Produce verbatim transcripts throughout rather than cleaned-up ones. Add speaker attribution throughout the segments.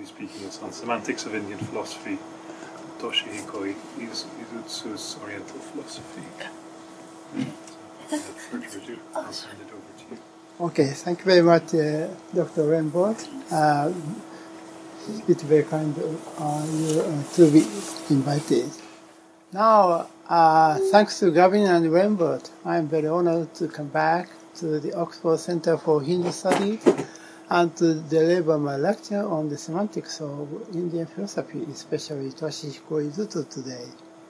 Speaker 1: speaking us on Semantics of Indian Philosophy, Toshihiko Izutsu's Oriental Philosophy. So, without further ado, I'll hand it over to you.
Speaker 2: Okay, thank you very much, uh, Doctor Rembold. Uh, it's very kind of uh, you uh, to be invited. Now, uh, thanks to Gavin and Rembold, I'm very honored to come back to the Oxford Center for Hindu Studies and to deliver my lecture on the semantics of Indian philosophy, especially Toshihiko Izutsu today.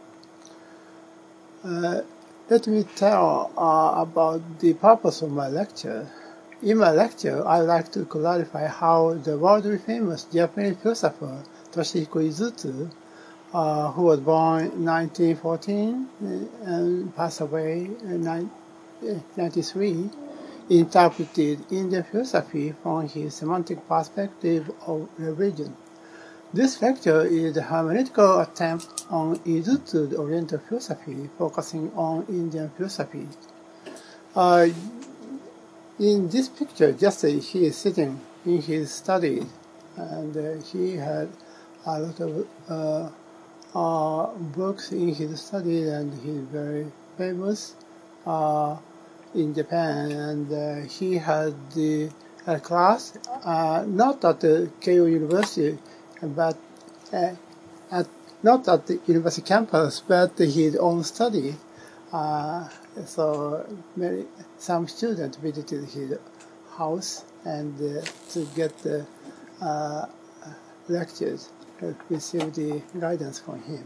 Speaker 2: Uh, let me tell uh, about the purpose of my lecture. In my lecture, I'd like to clarify how the worldly famous Japanese philosopher Toshihiko Izutsu, uh, who was born in nineteen fourteen and passed away in nineteen ninety-three, interpreted Indian philosophy from his semantic perspective of religion. This lecture is a hermeneutical attempt on Izutsu's Oriental philosophy, focusing on Indian philosophy. Uh, in this picture, just uh, he is sitting in his study, and uh, he had a lot of uh, uh, books in his study, and he's very famous uh, in Japan. And uh, he had the uh, class, uh, not at the Keio University, but uh, at, not at the university campus, but his own study. Uh, so many, some students visited his house and uh, to get the uh, lectures, uh, receive the guidance from him.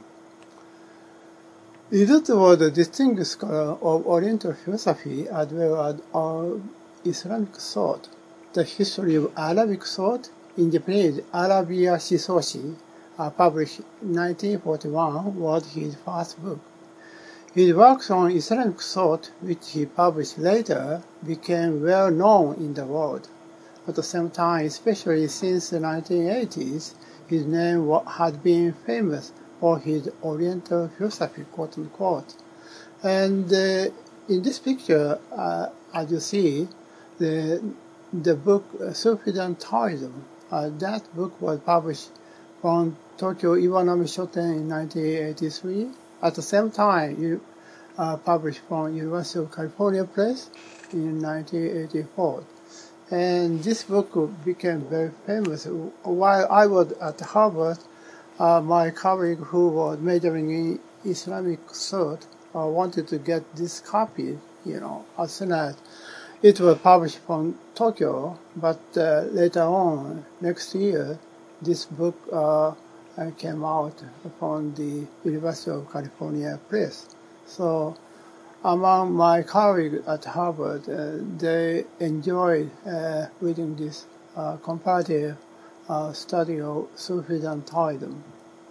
Speaker 2: Izutsu was a distinguished scholar of Oriental philosophy as well as of Islamic thought. The history of Arabic thought, in Japanese, Arabia Shisoshi, uh, published in nineteen forty-one, was his first book. His works on Islamic thought, which he published later, became well known in the world. At the same time, especially since the nineteen eighties, his name had been famous for his Oriental philosophy, quote unquote. And uh, in this picture, uh, as you see, the the book uh, Sufism Taoism, uh, that book was published from Tokyo Iwanami Shoten in nineteen eighty-three. At the same time, you uh, published from University of California Press in nineteen eighty-four. And this book became very famous. While I was at Harvard, uh, my colleague who was majoring in Islamic thought uh, wanted to get this copy, you know, as soon as it was published from Tokyo, but uh, later on, next year, this book uh, came out from the University of California Press. So among my colleagues at Harvard, uh, they enjoyed uh, reading this uh, comparative uh, study of Sufism Taoism.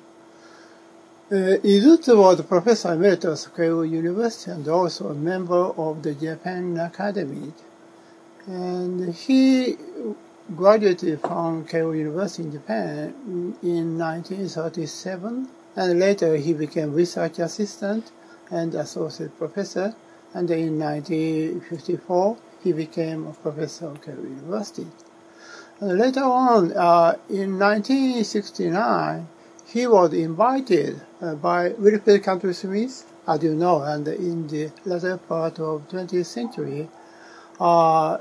Speaker 2: Uh, Izutsu was a professor emeritus at Keio University and also a member of the Japan Academy. And he graduated from Keio University in Japan in nineteen thirty-seven, and later he became research assistant and associate professor, and in nineteen fifty-four he became a professor at Keio University. And later on, uh, in nineteen sixty-nine, he was invited uh, by Wilfred Cantwell Smith, as you know, and in the latter part of twentieth century, uh,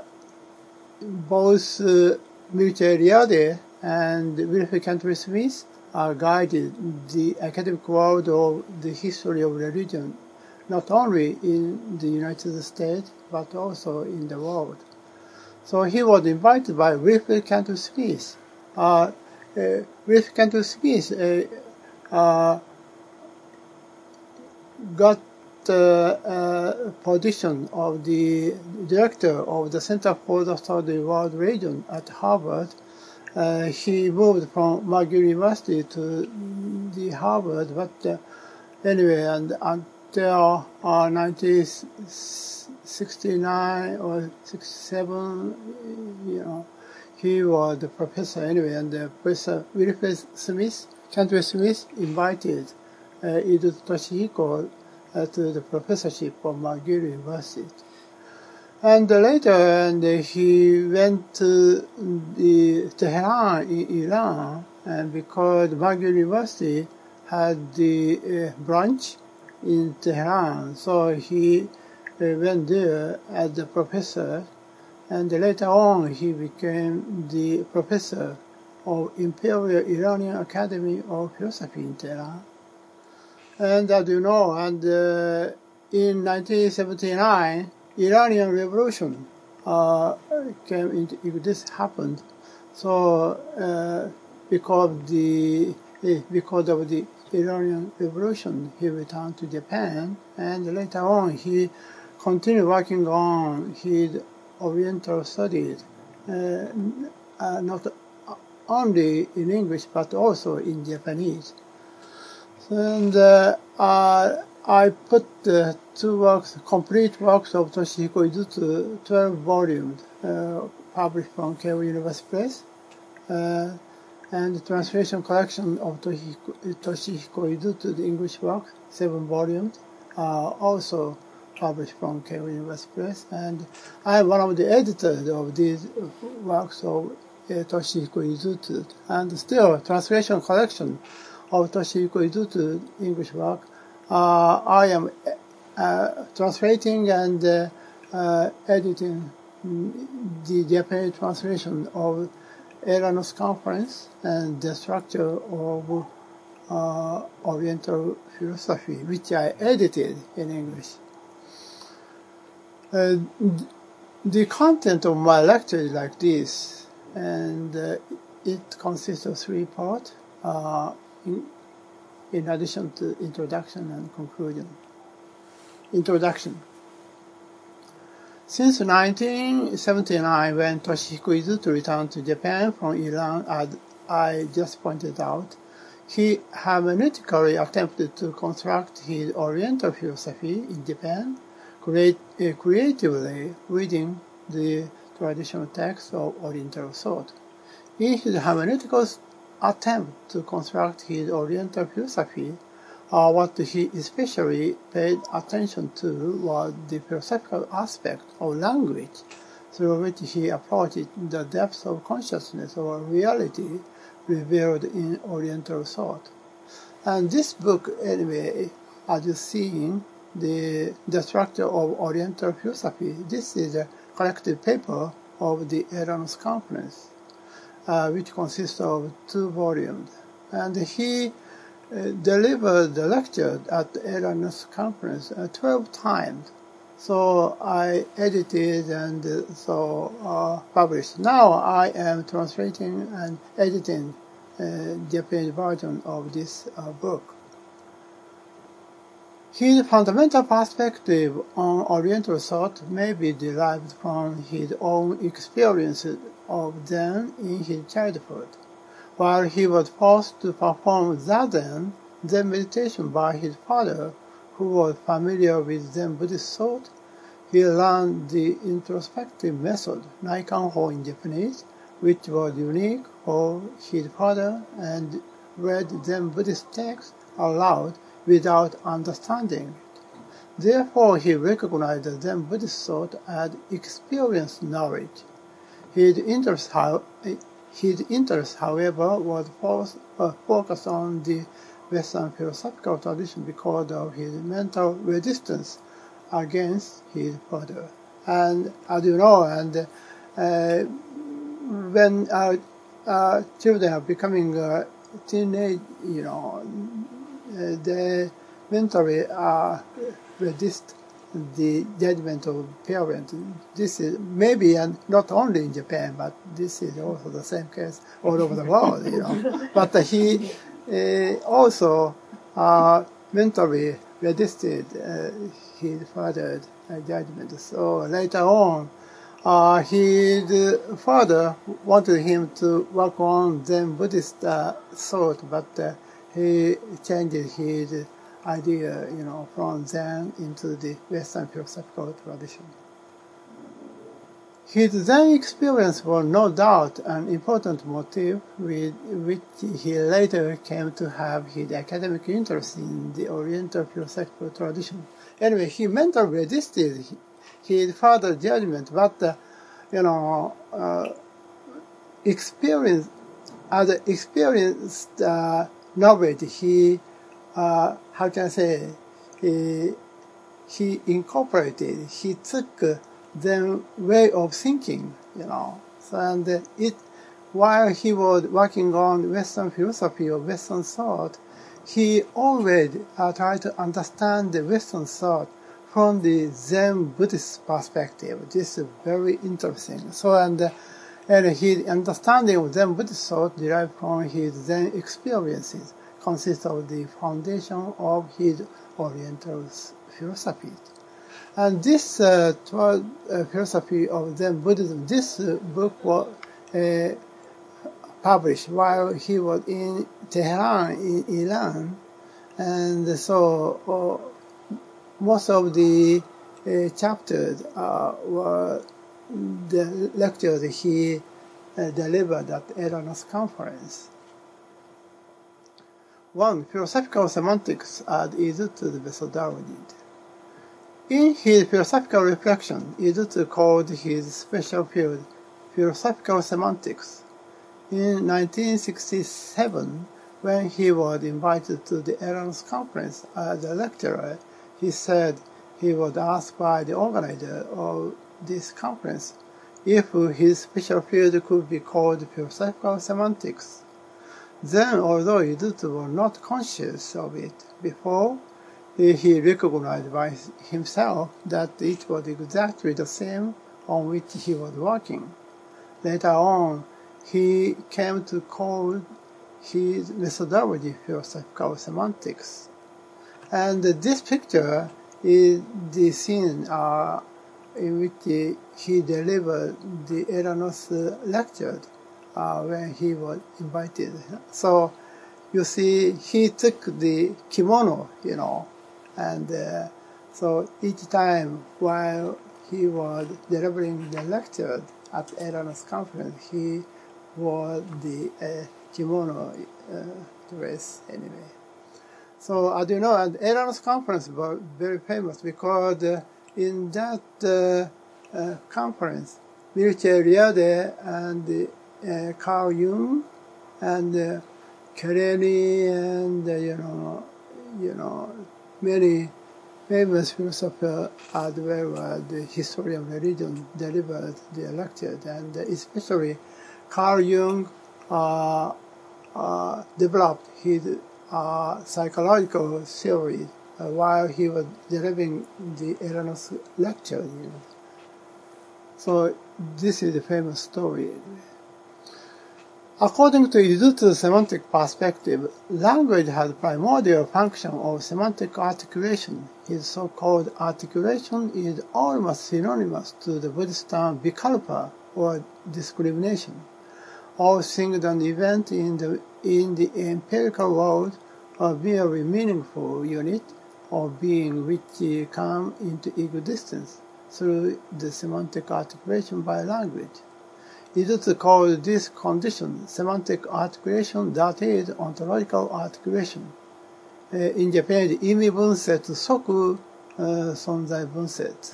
Speaker 2: both uh, Mircea Eliade and Wilfred Cantwell Smith uh, guided the academic world of the history of religion, not only in the United States, but also in the world. So he was invited by Wilfred Cantwell Smith. Uh, uh, Wilfred Cantwell Smith uh, uh, got the uh, position of the director of the Center for the Study of World Religion at Harvard. Uh, he moved from McGill University to the Harvard, but uh, anyway, and until uh, nineteen sixty-nine or sixty-seven, you know, he was the professor anyway, and the Professor Wilfred Smith, Cantwell Smith, invited uh, Izutsu Toshihiko uh, to the professorship of McGill University. And later, and he went to the Tehran in Iran, and because Baghel University had the uh, branch in Tehran, so he uh, went there as a professor, and later on he became the professor of Imperial Iranian Academy of Philosophy in Tehran. And as you know, and uh, in nineteen seventy-nine, Iranian Revolution uh, came into, if this happened, so uh, because the because of the Iranian Revolution, he returned to Japan, and later on he continued working on his Oriental studies, uh, uh, not only in English but also in Japanese. And uh, uh, I put the two works, complete works of Toshihiko Izutsu, twelve volumes, uh, published from Keio University Press, uh, and the translation collection of Toshihiko, Toshihiko Izutsu, the English work, seven volumes, uh, also published from Keio University Press. And I am one of the editors of these works of uh, Toshihiko Izutsu, and still translation collection of Toshihiko Izutsu English work. Uh, I am uh, translating and uh, uh, editing the Japanese translation of Eranos Conference and the structure of uh, Oriental philosophy, which I edited in English. Uh, the content of my lecture is like this, and uh, it consists of three parts. Uh, In, in addition to introduction and conclusion. Introduction. Since nineteen seventy-nine, when Toshihiko Izutsu returned to Japan from Iran, as I just pointed out, he hermeneutically attempted to construct his Oriental philosophy in Japan, create, uh, creatively reading the traditional texts of Oriental thought. In his hermeneutical attempt to construct his Oriental philosophy, uh, what he especially paid attention to was the philosophical aspect of language, through which he approached the depths of consciousness or reality revealed in Oriental thought. And this book, anyway, as you see, the, the structure of Oriental philosophy, this is a collected paper of the Eranos Conference, Uh, which consists of two volumes. And he uh, delivered the lecture at the Eranos Conference uh, twelve times. So I edited and uh, so uh, published. Now I am translating and editing uh, Japanese version of this uh, book. His fundamental perspective on Oriental thought may be derived from his own experiences of Zen in his childhood. While he was forced to perform Zazen, Zen meditation by his father, who was familiar with Zen Buddhist thought, he learned the introspective method, Naikanho in Japanese, which was unique for his father, and read Zen Buddhist texts aloud without understanding it. Therefore, he recognized the Zen Buddhist thought as experienced knowledge. His interest, how, his interest, however, was forced, uh, focused on the Western philosophical tradition because of his mental resistance against his father. And as you know, and uh, when uh, uh, children are becoming uh, teenage, you know, uh, they mentally uh, resist the judgment of parents. This is maybe, and not only in Japan, but this is also the same case all over the world, you know. But uh, he uh, also uh, mentally resisted uh, his father's uh, judgment. So later on, uh, his father wanted him to work on Zen Buddhist uh, thought, but uh, he changed his idea, you know, from Zen into the Western philosophical tradition. His Zen experience was no doubt an important motive with which he later came to have his academic interest in the Oriental philosophical tradition. Anyway, he mentally resisted his further judgment, but uh, you know, uh, experience as an experienced uh, novelist, he uh, how can I say he he incorporated, he took their way of thinking, you know. So, and it, while he was working on Western philosophy or Western thought, he always uh, tried to understand the Western thought from the Zen Buddhist perspective. This is very interesting. So, and, uh, and his understanding of Zen Buddhist thought derived from his Zen experiences, consists of the foundation of his Oriental philosophy. And this uh, uh, philosophy of Zen Buddhism, this uh, book was uh, published while he was in Tehran, in Iran. And so uh, most of the uh, chapters uh, were the lectures he uh, delivered at Eranos conference. One, philosophical semantics at Izutsu's methodology. In his philosophical reflection, Izutsu called his special field philosophical semantics. In nineteen sixty-seven, when he was invited to the Eranos conference as a lecturer, he said he was asked by the organizer of this conference if his special field could be called philosophical semantics. Then, although Izutsu was not conscious of it before, he recognized by himself that it was exactly the same on which he was working. Later on, he came to call his methodology philosophical semantics. And this picture is the scene uh, in which he delivered the Eranos lecture uh, when he was invited. So you see, he took the kimono, you know, and uh, so each time while he was delivering the lecture at Eranos conference, he wore the uh, kimono uh, dress anyway. So as you know, at Eranos conference was very famous because uh, in that uh, uh, conference, Mircea Eliade and uh, Carl Jung and uh, Karenyi and uh, you know, you know, many famous philosophers as well as the history of religion delivered their lectures, and especially Carl Jung uh, uh, developed his uh, psychological theory uh, while he was delivering the Eranos lecture. You know. So this is the famous story. According to Izutsu's semantic perspective, language has primordial function of semantic articulation. His so-called articulation is almost synonymous to the Buddhist term vikalpa, or discrimination. All things and events in the, in the empirical world are merely meaningful unit of being which come into existence through the semantic articulation by language. Izutsu called this condition semantic articulation, that is, ontological articulation. Uh, in Japanese, imi bunsetsu soku uh, sonzai bunsetsu.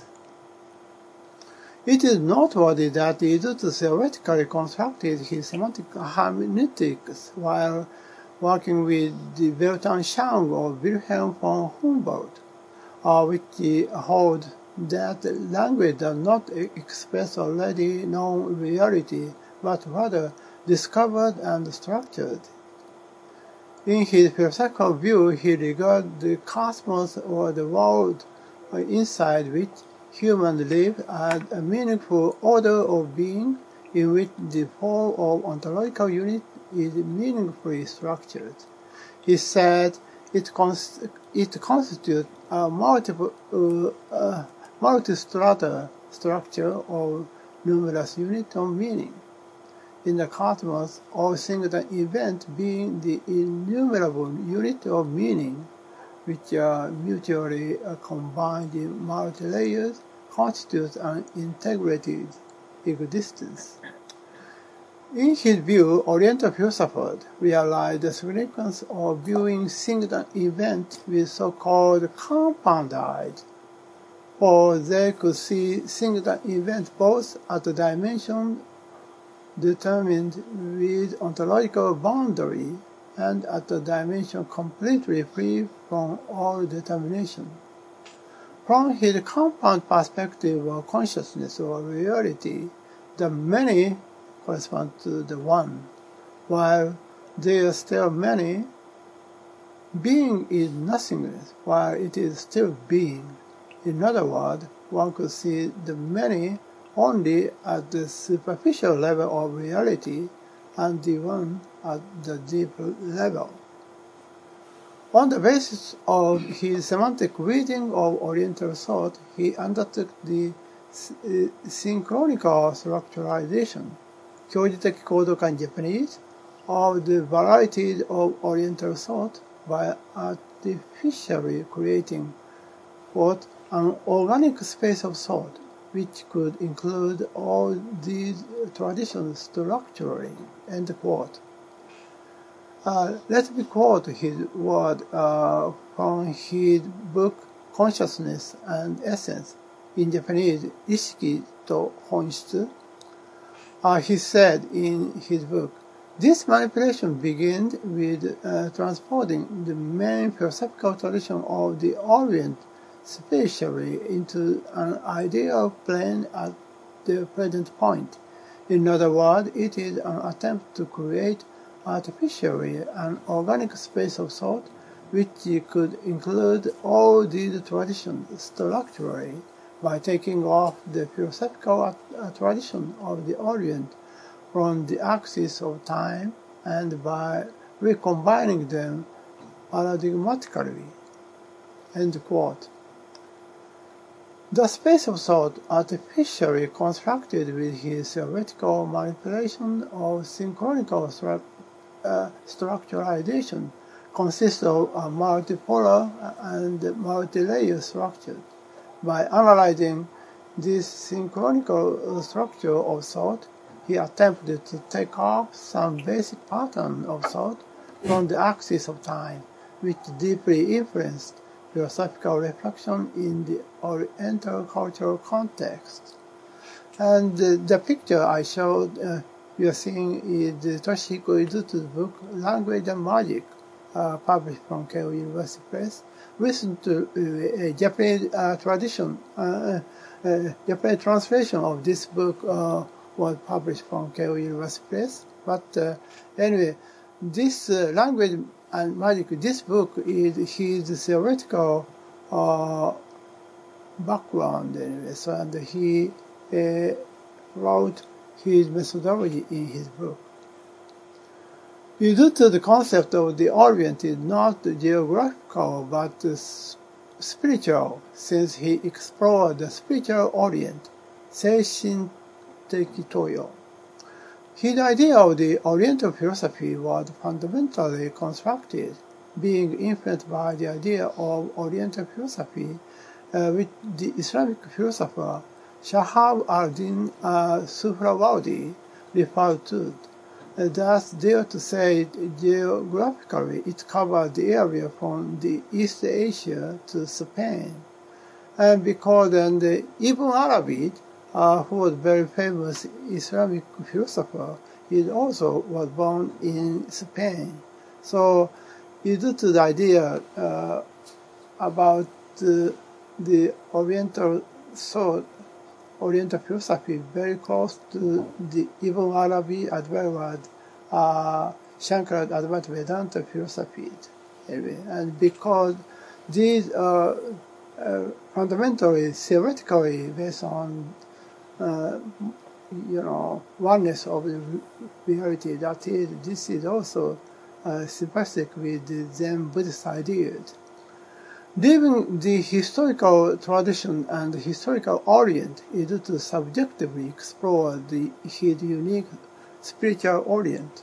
Speaker 2: It is noteworthy that Izutsu theoretically constructed his semantic hermeneutics while working with the Weltanschauung of Wilhelm von Humboldt, uh, which hold that language does not express already known reality, but rather discovered and structured. In his philosophical view, he regarded the cosmos or the world inside which humans live as a meaningful order of being in which the form of ontological unit is meaningfully structured. He said it, const- it constitutes a multiple uh, uh, multi-strata structure of numerous units of meaning. In the cosmos, all things and events being the innumerable units of meaning, which are mutually combined in multi-layers, constitutes an integrated existence. In his view, Oriental philosophers realized the significance of viewing things and events with so-called compound eyes, or they could see singular events both at a dimension determined with ontological boundary and at a dimension completely free from all determination. From his compound perspective of consciousness or reality, the many correspond to the one, while there are still many. Being is nothingness, while it is still being. In other words, one could see the many only at the superficial level of reality and the one at the deeper level. On the basis of his semantic reading of Oriental thought, he undertook the synchronical structuralization, 教授的行動化 in Japanese, of the varieties of Oriental thought by artificially creating, quote, an organic space of thought, which could include all these traditions structurally, end quote. Uh, let me quote his word uh, from his book Consciousness and Essence, in Japanese, 意識と本質. Uh, he said in his book, this manipulation begins with uh, transporting the main philosophical tradition of the Orient spatially into an ideal plane at the present point. In other words, it is an attempt to create artificially an organic space of thought which could include all these traditions structurally by taking off the philosophical tradition of the Orient from the axis of time and by recombining them paradigmatically. End quote. The space of thought artificially constructed with his theoretical manipulation of synchronical stru- uh, structuralization consists of a multipolar and multi-layer structure. By analyzing this synchronical structure of thought, he attempted to take off some basic pattern of thought from the axis of time, which deeply influenced philosophical reflection in the Oriental cultural context. And uh, the picture I showed uh, you are seeing is Toshihiko Izutsu's book, Language and Magic, uh, published from Keio University Press. Recent to uh, a Japanese uh, tradition, uh, uh, Japanese translation of this book uh, was published from Keio University Press. But uh, anyway, this uh, Language and Magic, this book is his theoretical uh, background anyway, so and he uh, wrote his methodology in his book. Due to the concept of the Orient is not geographical but spiritual, since he explored the spiritual Orient, Seishin Teki Toyo. His idea of the Oriental philosophy was fundamentally constructed, being influenced by the idea of Oriental philosophy, uh, which the Islamic philosopher Shahab al-Din uh, Suhrawardi referred to. Uh, thus, dare to say geographically, it covered the area from the East Asia to Spain. And because and uh, Ibn Arabi, Uh, who was a very famous Islamic philosopher, he also was born in Spain. So, due to the idea uh, about uh, the Oriental thought, Oriental philosophy, very close to the Ibn Arabi as well as uh, Shankara Advaita Vedanta philosophy. Anyway, and because these are uh, fundamentally, theoretically based on Uh, you know, oneness of the reality, that is, this is also uh, sympathetic with the Zen Buddhist ideas. Leaving the historical tradition and the historical Orient is to subjectively explore the, his unique spiritual Orient.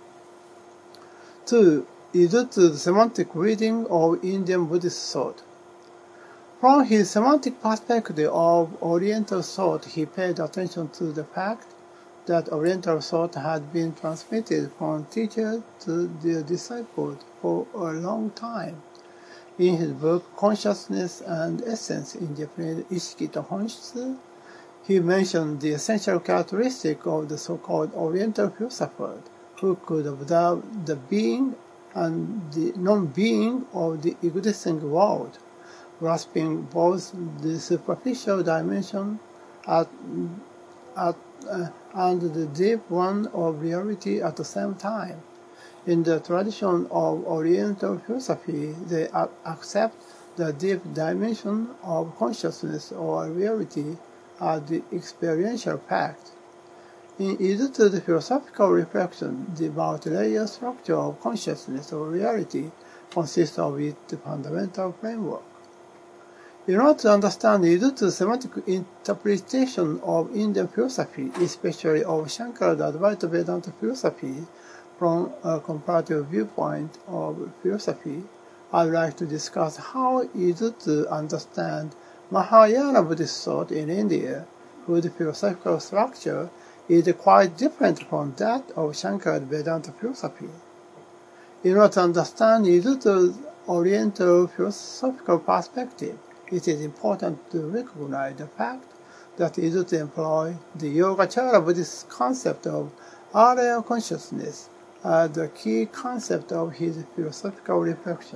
Speaker 2: Two is to the semantic reading of Indian Buddhist thought. From his semantic perspective of Oriental thought, he paid attention to the fact that Oriental thought had been transmitted from teacher to their disciples for a long time. In his book Consciousness and Essence in Japanese Ishiki to Honshitsu, he mentioned the essential characteristic of the so-called Oriental philosophers who could observe the being and the non-being of the existing world, grasping both the superficial dimension at, at, uh, and the deep one of reality at the same time. In the tradition of Oriental philosophy, they accept the deep dimension of consciousness or reality as the experiential fact. In Izutsu's philosophical reflection, the multi-layer structure of consciousness or reality consists of its fundamental framework. In order to understand Izutsu's semantic interpretation of Indian philosophy, especially of Shankara's Advaita Vedanta philosophy, from a comparative viewpoint of philosophy, I would like to discuss how Izutsu understands Mahayana Buddhist thought in India, whose philosophical structure is quite different from that of Shankara's Vedanta philosophy. In order to understand Izutsu's Oriental philosophical perspective, it is important to recognize the fact that Izutsu employs the Yogacara Buddhist concept of Arya consciousness as the key concept of his philosophical reflection.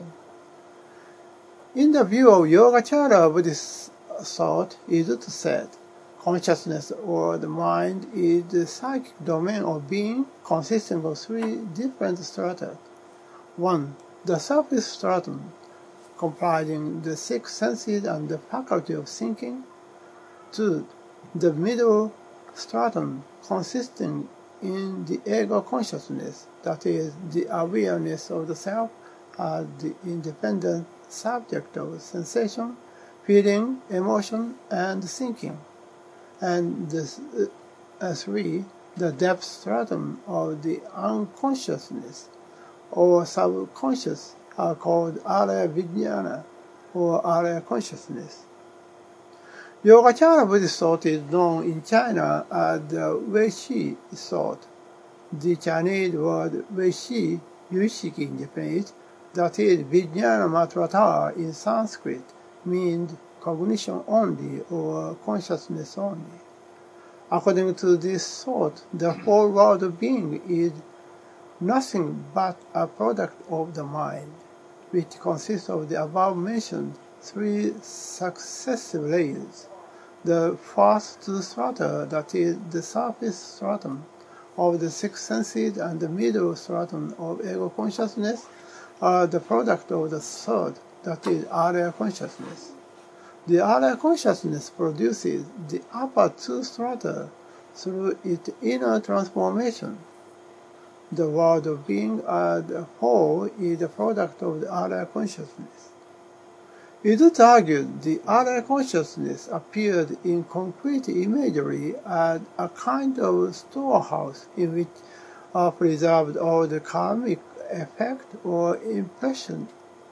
Speaker 2: In the view of Yogacara Buddhist thought, Izutsu said, consciousness or the mind is the psychic domain of being consisting of three different strata. One, the surface stratum, comprising the six senses and the faculty of thinking. Two, the middle stratum, consisting in the ego consciousness, that is, the awareness of the self as the independent subject of sensation, feeling, emotion, and thinking. And the, uh, three, the depth stratum of the unconsciousness or subconscious are called Arya Vijnana or Arya consciousness. Yogacara Buddhist thought is known in China as the Weishi thought. The Chinese word Weishi, Yushiki in Japanese, that is Vijnana Matratara in Sanskrit, means cognition only or consciousness only. According to this thought, the whole world of being is nothing but a product of the mind, which consists of the above-mentioned three successive layers. The first two strata, that is the surface stratum of the six senses and the middle stratum of ego consciousness, are the product of the third, that is Arya consciousness. The Arya consciousness produces the upper two strata through its inner transformation. The world of being as a whole is the product of the Arya consciousness. Izutsu argued the Arya consciousness appeared in concrete imagery as a kind of storehouse in which are preserved all the karmic effect or impression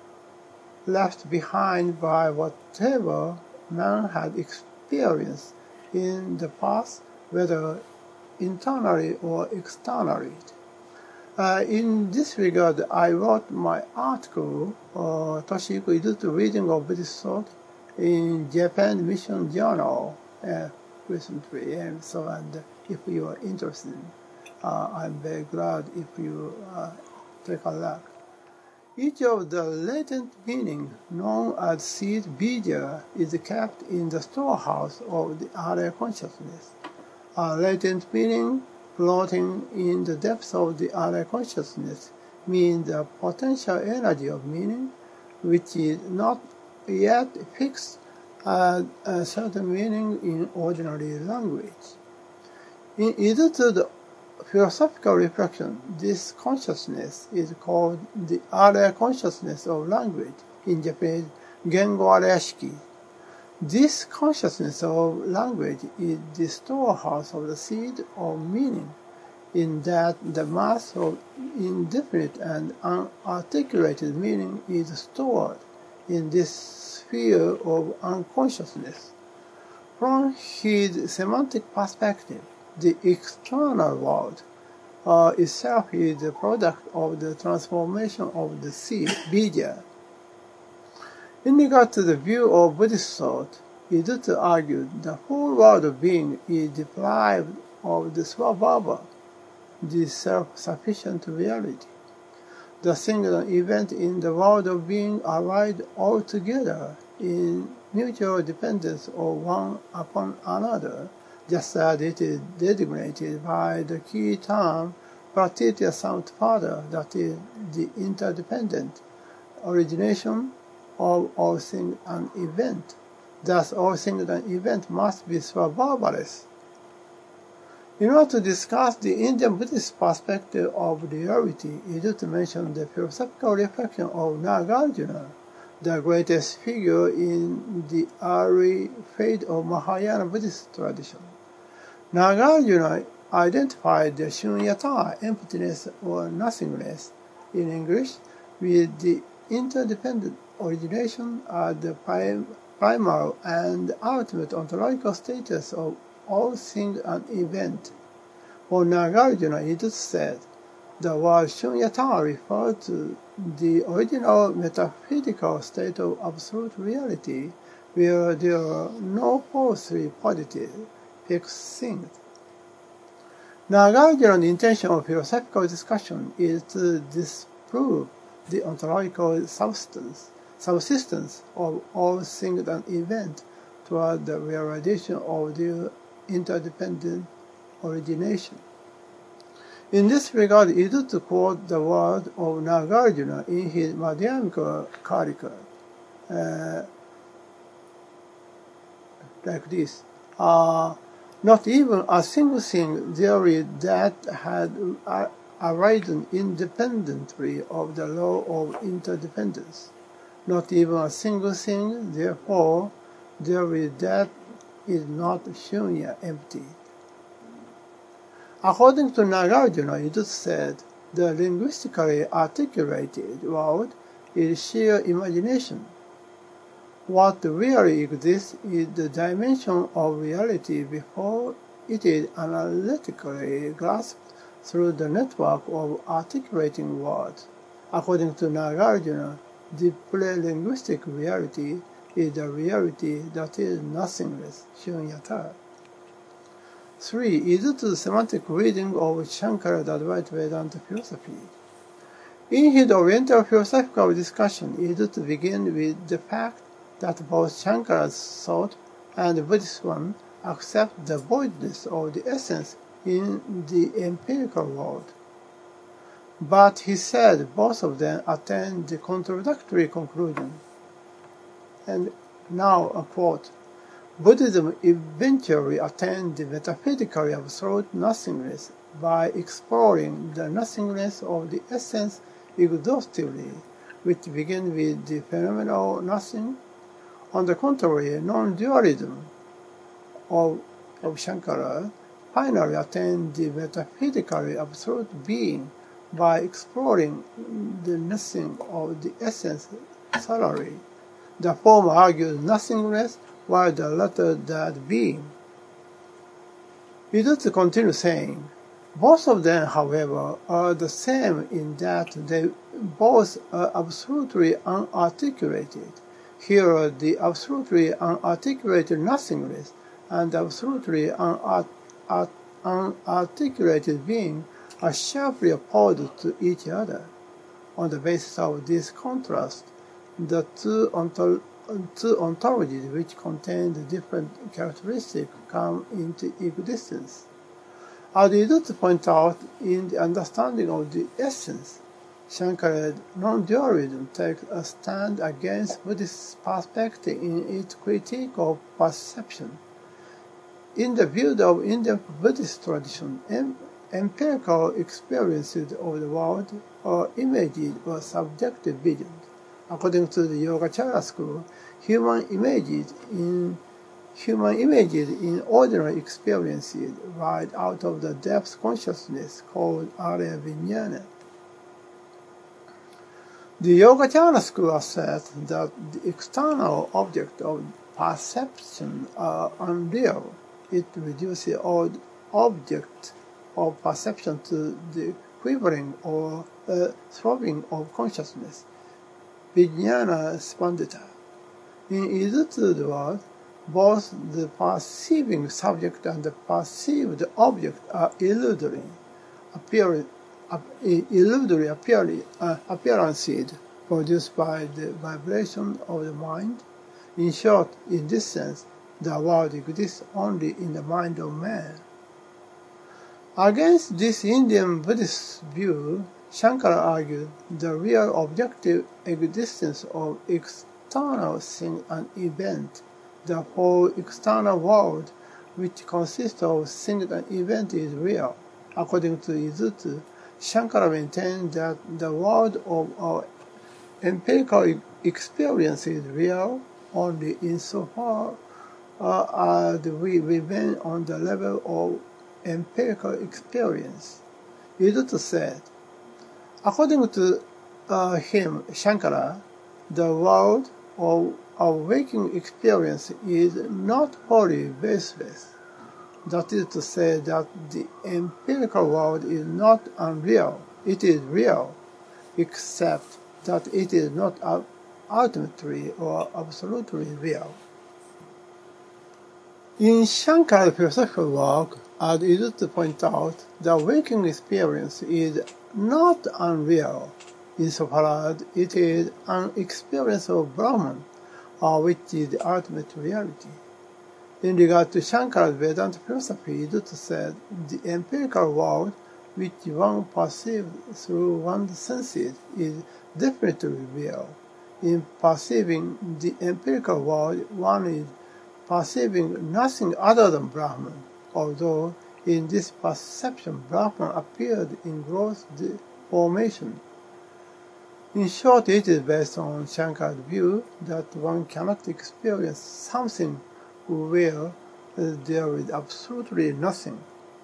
Speaker 2: left behind by whatever man had experienced in the past, whether internally or externally. Uh, in this regard, I wrote my article, uh, Toshihiko Izutsu Reading of Buddhist Thought, in Japan Mission Journal uh, recently. And so, and if you are interested, uh, I'm very glad if you uh, take a look. Each of the latent meaning, known as seed bija, is kept in the storehouse of the Arya consciousness. A latent meaning floating in the depths of the Arya consciousness means the potential energy of meaning, which is not yet fixed as a certain meaning in ordinary language. In Izutsu's philosophical reflection, this consciousness is called the Arya consciousness of language, in Japanese, Gengo Arya-shiki. This consciousness of language is the storehouse of the seed of meaning, in that the mass of indefinite and unarticulated meaning is stored in this sphere of unconsciousness. From his semantic perspective, the external world uh, itself is the product of the transformation of the seed, bija. In regard to the view of Buddhist thought, Idutsu argued the whole world of being is deprived of the Svabhava, the self-sufficient reality. The singular event in the world of being arrived altogether in mutual dependence of one upon another, just as it is designated by the key term Pratitya Samutpada, that is, the interdependent origination of all things and event. Thus, all things and event must be Svabhavaless. In order to discuss the Indian Buddhist perspective of reality, it is to mention the philosophical reflection of Nagarjuna, the greatest figure in the early phase of Mahayana Buddhist tradition. Nagarjuna identified the shunyata, emptiness or nothingness, in English, with the interdependent origination as the prim- primal and ultimate ontological status of all things and event. For Nagarjuna, it is said, the word shunyata refers to the original metaphysical state of absolute reality, where there are no falsely positive fixed things. Nagarjuna's intention of philosophical discussion is to disprove the ontological substance, subsistence of all things and events toward the realization of their interdependent origination. In this regard, Idutsu quotes the word of Nagarjuna in his Madhyamika Karika, uh, like this. Uh, Not even a single thing there is that had arisen independently of the law of interdependence. Not even a single thing, therefore, there is that is not shunya, empty. According to Nagarjuna, it is said, the linguistically articulated world is sheer imagination. What really exists is the dimension of reality before it is analytically grasped through the network of articulating words. According to Nagarjuna, the pre-linguistic reality is the reality that is nothingness, shunyata. Three. Idutsu's semantic reading of Shankara's Advaita Vedanta philosophy. In his Oriental philosophical discussion, Idutsu begins with the fact that both Shankara's thought and the Buddhist one accept the voidness of the essence in the empirical world. But he said both of them attain the contradictory conclusion. And now a quote, Buddhism eventually attained the metaphysically absolute nothingness by exploring the nothingness of the essence exhaustively, which begins with the phenomenal nothing. On the contrary, non-dualism of, of Shankara finally attained the metaphysically absolute being by exploring the nothing of the essence thoroughly. The former argues nothingness, while the latter that being. Idutsu continues saying, both of them, however, are the same in that they both are absolutely unarticulated. Here are the absolutely unarticulated nothingness and the absolutely unart- art- unarticulated being are sharply opposed to each other. On the basis of this contrast, the two, onto- two ontologies which contain the different characteristics come into existence. As Idutsu points out, in the understanding of the essence, Shankara's non-dualism takes a stand against Buddhist perspective in its critique of perception. In the view of Indian Buddhist tradition, em- empirical experiences of the world are images or subjective visions. According to the Yogacara school, human images in human images in ordinary experiences rise out of the depth consciousness called Arya Vijnana. The Yogacara school asserts that the external objects of perception are unreal. It reduces all objects of perception to the quivering or uh, throbbing of consciousness, Vijnana Spandita. In Izutsu's world, both the perceiving subject and the perceived object are illusory, appear, illusory appear, uh, appearances produced by the vibration of the mind. In short, in this sense, the world exists only in the mind of man. Against this Indian Buddhist view, Shankara argued the real objective existence of external thing and event, the whole external world, which consists of things and event, is real. According to Izutsu, Shankara maintained that the world of our empirical experience is real only insofar uh, as we remain on the level of empirical experience. Izutsu said, according to uh, him, Shankara, the world of our waking experience is not wholly baseless. That is to say that the empirical world is not unreal. It is real, except that it is not ultimately or absolutely real. In Shankara's philosophical work, as Izutsu points out, the waking experience is not unreal, insofar as it is an experience of Brahman, or which is the ultimate reality. In regard to Shankara's Vedanta philosophy, Izutsu said, the empirical world which one perceives through one's senses is definitely real. In perceiving the empirical world, one is perceiving nothing other than Brahman, although in this perception Brahman appeared in gross formation. In short, it is based on Shankara's view that one cannot experience something where there is absolutely nothing.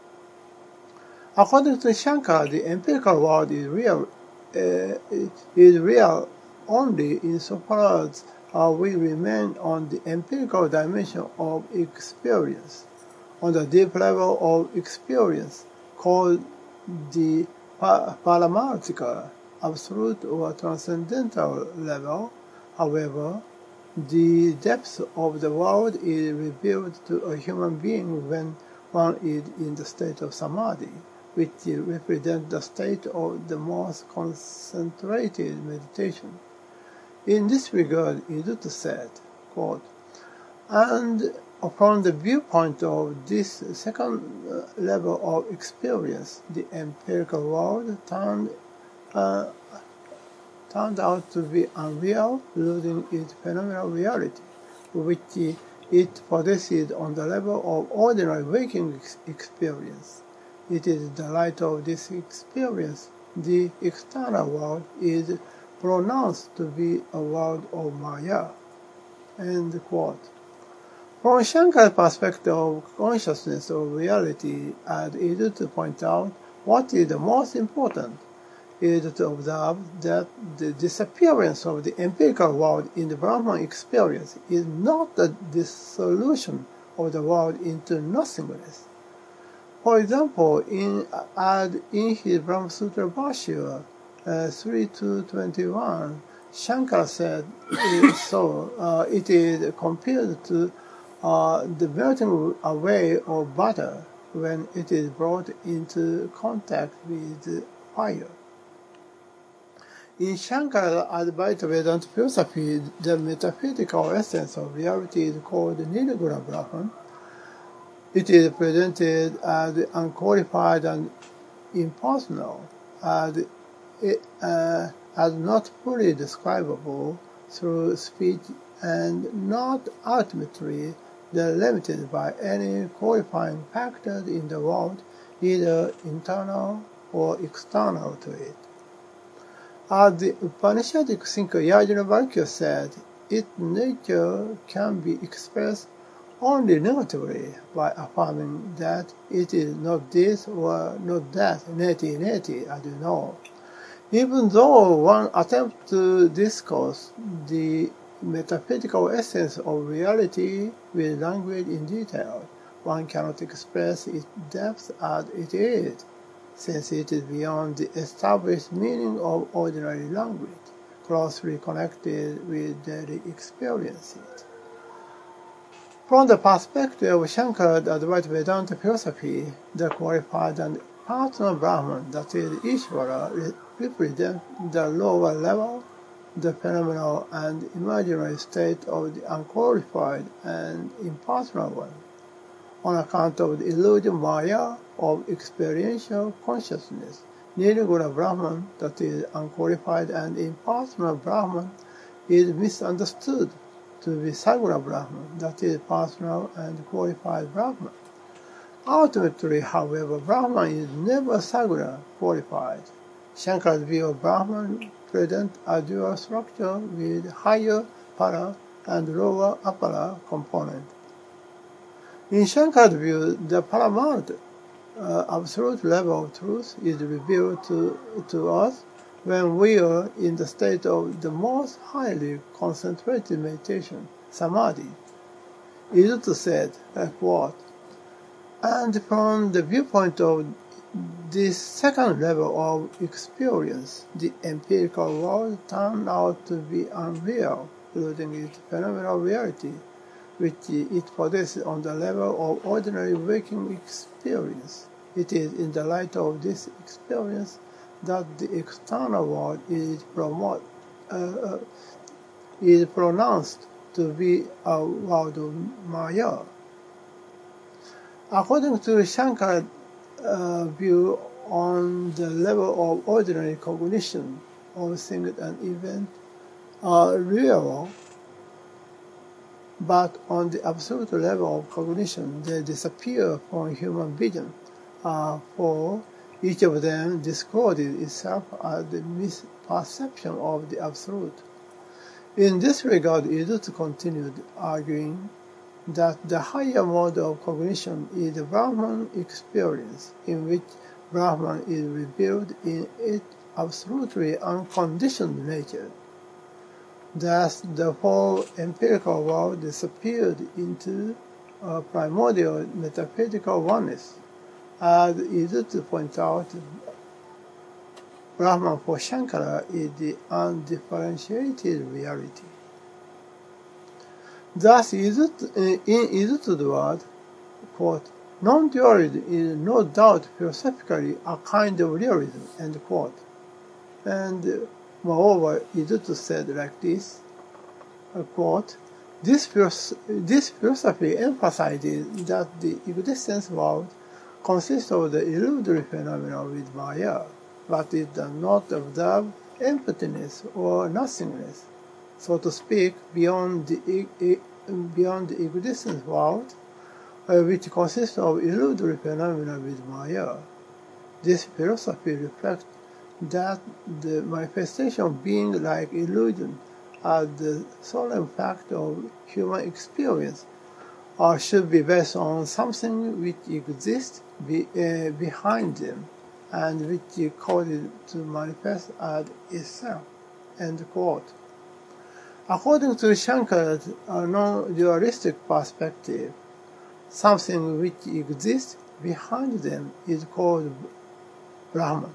Speaker 2: According to Shankara, the empirical world is real, uh, is real only insofar as uh, we remain on the empirical dimension of experience, on the deep level of experience called the paramarthika, absolute or transcendental level. However, the depth of the world is revealed to a human being when one is in the state of samadhi, which represents the state of the most concentrated meditation. In this regard, Izutsu said, quote, and from the viewpoint of this second level of experience, the empirical world turned, uh, turned out to be unreal, losing its phenomenal reality, which it possesses on the level of ordinary waking experience. It is the light of this experience. The external world is pronounced to be a world of Maya. End quote. From Shankara's perspective of consciousness of reality, as Izutsu points out, what is the most important is to observe that the disappearance of the empirical world in the Brahman experience is not the dissolution of the world into nothingness. For example, in, as in his Brahma Sutra Bhashya uh, three two twenty-one, Shankara said, so uh, it is compared to uh, the melting away of butter when it is brought into contact with fire. In Shankara's Advaita Vedanta philosophy, the metaphysical essence of reality is called Nirguna Brahman. It is presented as unqualified and impersonal, as, it, uh, as not fully describable through speech and not ultimately delimited by any qualifying factors in the world, either internal or external to it. As the Upanishadic thinker Yajnavalkya said, its nature can be expressed only negatively by affirming that it is not this or not that, neti neti, as you know. Even though one attempts to discuss the metaphysical essence of reality with language in detail, one cannot express its depth as it is, since it is beyond the established meaning of ordinary language. closely connected with daily experiences. From the perspective of Shankara's Advaita Vedanta philosophy, the qualified and personal Brahman, that is Ishvara, represents the lower level, the phenomenal and imaginary state of the unqualified and impersonal one, on account of the illusion Maya of experiential consciousness. Nirguna Brahman, that is unqualified and impersonal Brahman, is misunderstood to be Saguna Brahman, that is personal and qualified Brahman. Ultimately, however, Brahman is never Saguna qualified. Shankara's view of Brahman presents a dual structure with higher para and lower apara component. In Shankara's view, the paramount uh, absolute level of truth is revealed to, to us when we are in the state of the most highly concentrated meditation, samadhi. Izutu said, I quote, and from the viewpoint of this second level of experience, the empirical world turned out to be unreal, losing its phenomenal reality, which it possesses on the level of ordinary waking experience. It is in the light of this experience that the external world is, promote, uh, uh, is pronounced to be a world of Maya. According to Shankara's uh, view on the level of ordinary cognition, all things and events are real, but on the absolute level of cognition, they disappear from human vision, uh, for each of them discloses itself as the misperception of the absolute. In this regard, Izutu continued, arguing that the higher mode of cognition is the Brahman experience, in which Brahman is revealed in its absolutely unconditioned nature. Thus, the whole empirical world disappeared into a primordial metaphysical oneness. As Izutu points out, Brahman for Shankara is the undifferentiated reality. Thus, Izutu, in Izutu's word, quote, non-dualism is no doubt philosophically a kind of realism, end quote. And moreover, Izutu said like this, quote, this, this philosophy emphasizes that the existence world consists of the illusory phenomena with Maya, but it does not observe emptiness or nothingness, so to speak, beyond the, beyond the existence world, uh, which consists of illusory phenomena with Maya. This philosophy reflects that the manifestation of being like illusion as the solemn fact of human experience, or should be based on something which exists be, uh, behind them, and which is called to manifest as itself. End quote. According to Shankara's non-dualistic perspective, something which exists behind them is called Brahman.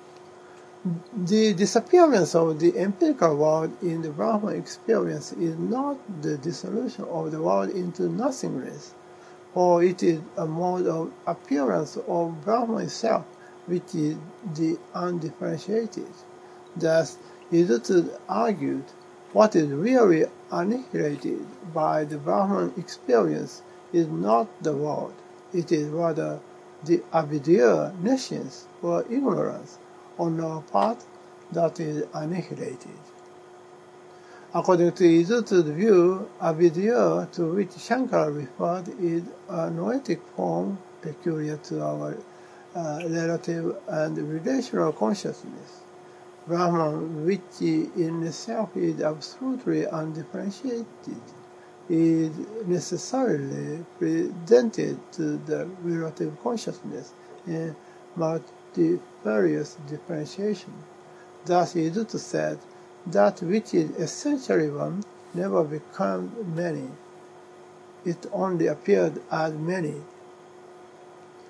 Speaker 2: The disappearance of the empirical world in the Brahman experience is not the dissolution of the world into nothingness, for it is a mode of appearance of Brahman itself, which is the undifferentiated. Thus, Izutu argued, what is really annihilated by the Brahman experience is not the world, it is rather the avidya, nescience, or ignorance on our part that is annihilated. According to Izutu's view, avidya, to which Shankara referred, is a noetic form peculiar to our uh, relative and relational consciousness. Brahman, which in itself is absolutely undifferentiated, is necessarily presented to the relative consciousness in multifarious differentiation. Thus, Izutu said, that which is essentially one never becomes many. It only appeared as many.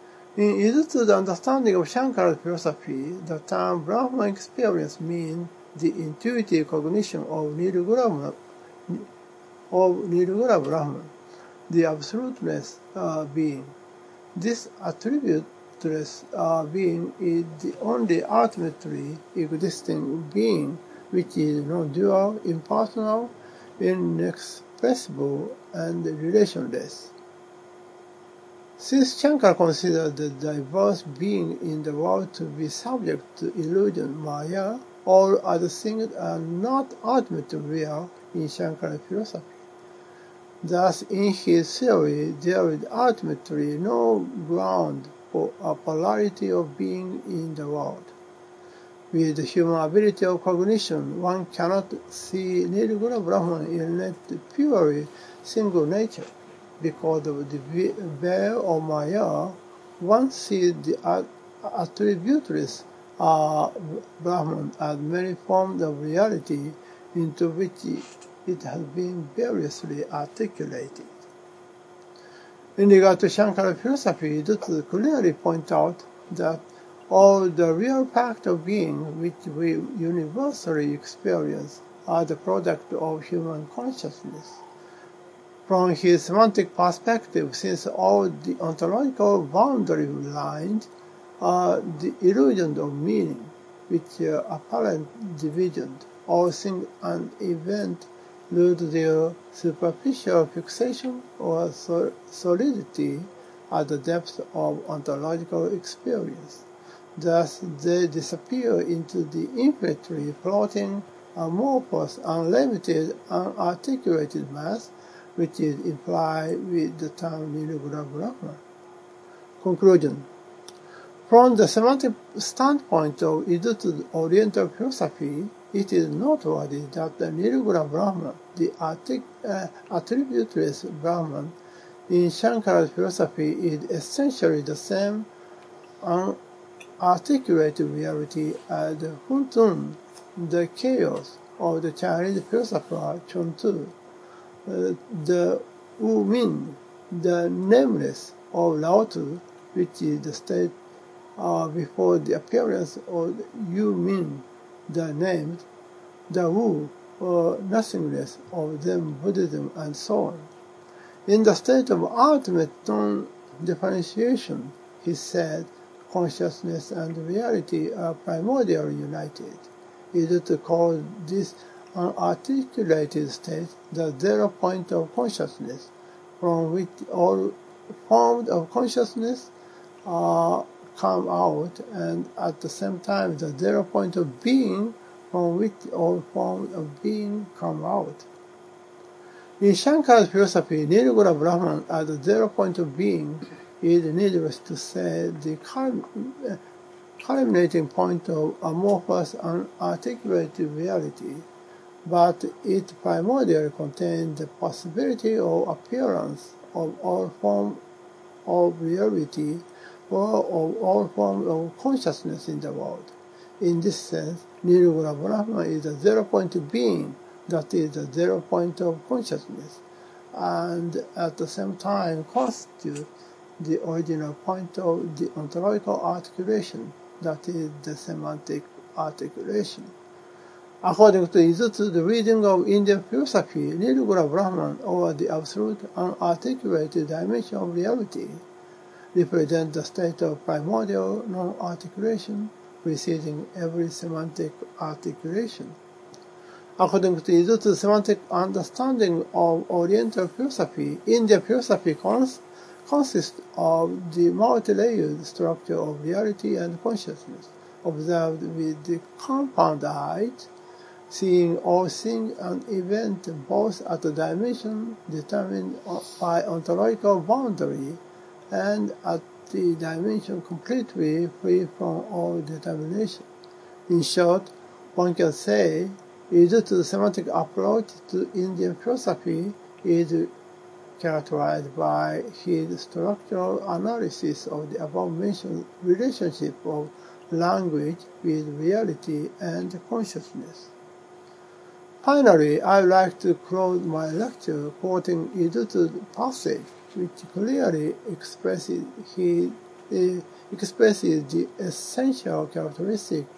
Speaker 2: In Izutu's understanding of Shankara's philosophy, the term Brahman experience means the intuitive cognition of Nirguna, of Nirguna Brahman, the absoluteness uh, being. This attributeless uh, being is the only ultimately existing being which is non-dual, impersonal, inexpressible, and relationless. Since Shankara considered the diverse being in the world to be subject to illusion, Maya, all other things are not ultimately real in Shankara philosophy. Thus, in his theory, there is ultimately no ground for a polarity of being in the world. With the human ability of cognition, one cannot see Nirguna Brahman in a purely single nature. Because of the veil of Maya, one sees the attributeless uh, Brahman as many forms of reality into which it has been variously articulated. In regard to Shankara philosophy, Duttu clearly points out that all the real fact of being which we universally experience are the product of human consciousness. From his semantic perspective, since all the ontological boundary lines are the illusions of meaning, which are apparent divisions, all things and events lose their superficial fixation or solidity at the depth of ontological experience. Thus, they disappear into the infinitely floating, amorphous, unlimited, unarticulated mass, which is implied with the term Nirguna Brahman. Conclusion. From the semantic standpoint of Idutsu's Oriental philosophy, it is noteworthy that the Nirguna Brahman, the artic- uh, attributeless Brahman, in Shankara's philosophy is essentially the same unarticulated reality as the Huntun, the chaos of the Chinese philosopher Chun-Tzu. Uh, the Wu Min, the nameless of Lao Tzu, which is the state uh, before the appearance of Yu Min, the named, the Wu, or nothingness of Zen Buddhism, and so on. In the state of ultimate non-differentiation, he said, consciousness and reality are primordially united. It is to call this unarticulated state the zero point of consciousness, from which all forms of consciousness uh, come out, and at the same time the zero point of being, from which all forms of being come out. In Shankara's philosophy, Nirguna Brahman as the zero point of being is, needless to say, the culminating point of amorphous and articulated reality, but it primordially contains the possibility of appearance of all forms of reality or of all forms of consciousness in the world. In this sense, Nirguna Brahman is the zero point of being, that is the zero point of consciousness, and at the same time constitutes the original point of the ontological articulation, that is the semantic articulation. According to Idutsu, the reading of Indian philosophy, Nirguna Brahman, or the absolute unarticulated dimension of reality, represents the state of primordial non-articulation preceding every semantic articulation. According to Idutsu's semantic understanding of Oriental philosophy, Indian philosophy cons- consists of the multi-layered structure of reality and consciousness, observed with the compound eye, seeing all things and events both at a dimension determined by ontological boundary and at the dimension completely free from all determination. In short, one can say Idutsu's semantic approach to Indian philosophy is characterized by his structural analysis of the above-mentioned relationship of language with reality and consciousness. Finally, I would like to close my lecture quoting Idutsu's passage, which clearly expresses, his, uh, expresses the essential characteristic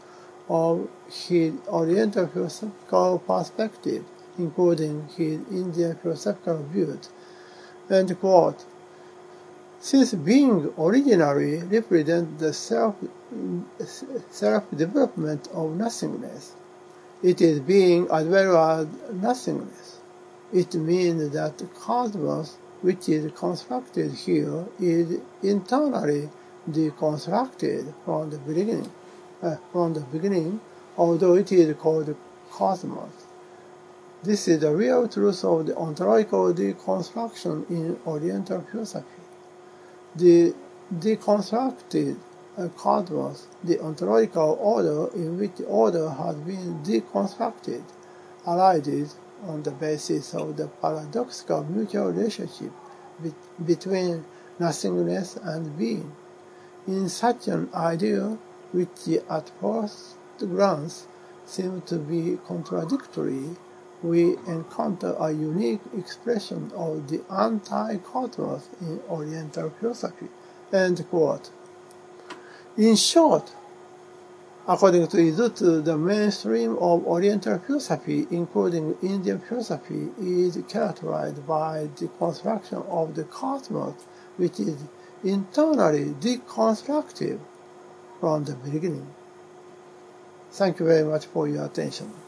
Speaker 2: of his Oriental philosophical perspective, including his Indian philosophical views. End quote. Since being originally represents the self, self-development of nothingness, it is being as well as nothingness. It means that the cosmos, which is constructed here, is internally deconstructed from the beginning, uh, from the beginning, although it is called cosmos. This is the real truth of the ontological deconstruction in Oriental philosophy. The deconstructed uh, cosmos, the ontological order in which order has been deconstructed, arises on the basis of the paradoxical mutual relationship be- between nothingness and being. In such an ideal, which at first glance seems to be contradictory, we encounter a unique expression of the anti-cosmos in Oriental philosophy. End quote. In short, according to Izutsu, the mainstream of Oriental philosophy, including Indian philosophy, is characterized by the construction of the cosmos, which is internally deconstructive from the beginning. Thank you very much for your attention.